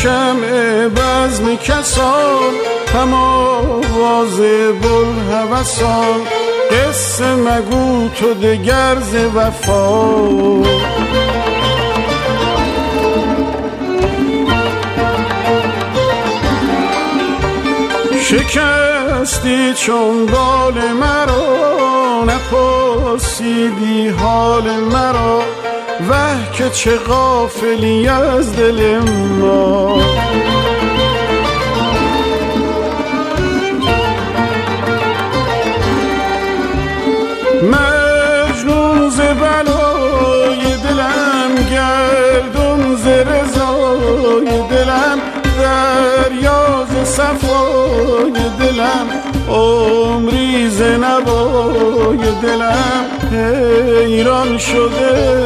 شمع بزم کسان هم آواز بوالهوسان قصه مگو تو دگر ز وفا شکستی چون بال مرا نپرسیدی حال مرا وه که چه غافلی از دل ما مجنون ز بلای دلم گردون ز رضای دلم دریا ز صفای دلم عمری ز نوای دلم حیران شده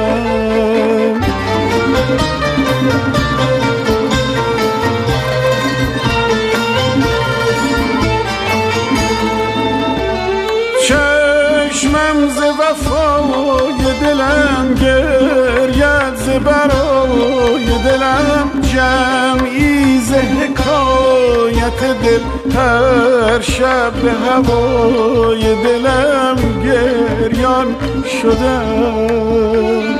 چشمم ز وفای دلم گرید ز برای دلم جمعی ز حکایت دل هر شب به هوای دلم گریان شدم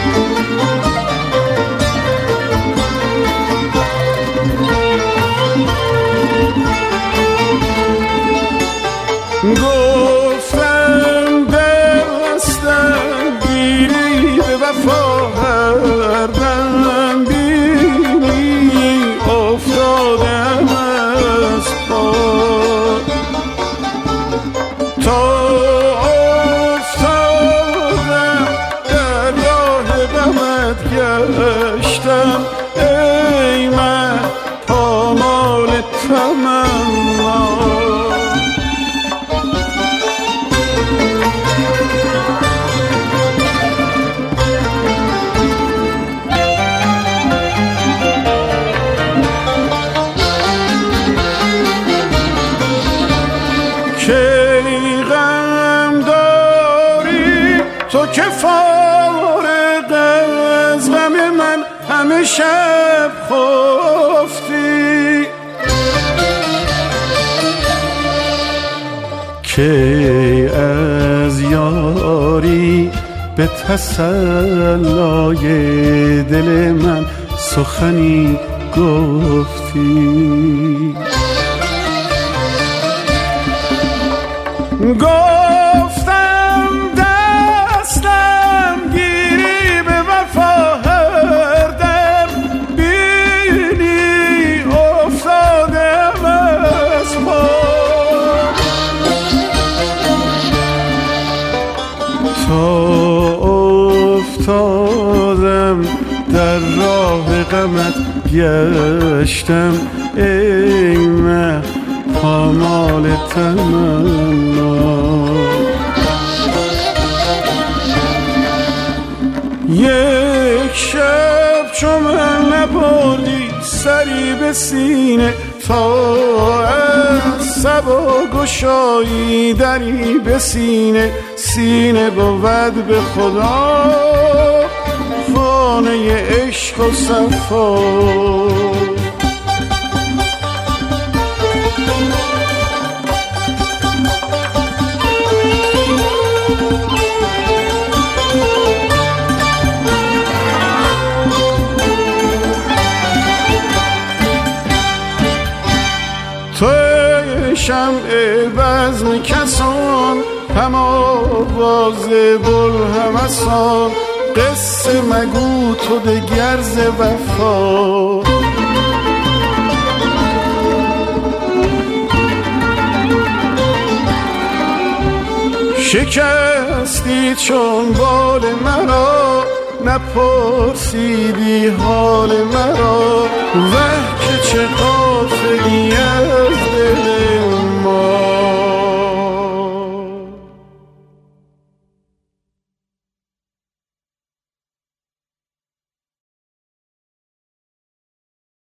گفتم دستم گیری به وفا هر دم بینی افتادم از پا تا افتادم در راه غمت گشتم ای من پامال تمنا تو که فارغ از غم من همه شب خفتی که از یاری به تسلای دل من سخنی گفتی افتادم در راه غمت گشتم ای من پامال تمنا یک شب چو من نبردی سری به سینه تا از صبا گشایی دری به سینه سینه بود به خدا خانه عشق و صفا توی شمع بزم کسان هم آواز بوالهوسان قصه مگو تو دگر ز وفا شکستی چون بال مرا نپرسیدی حال مرا وه که چه غافلی از دل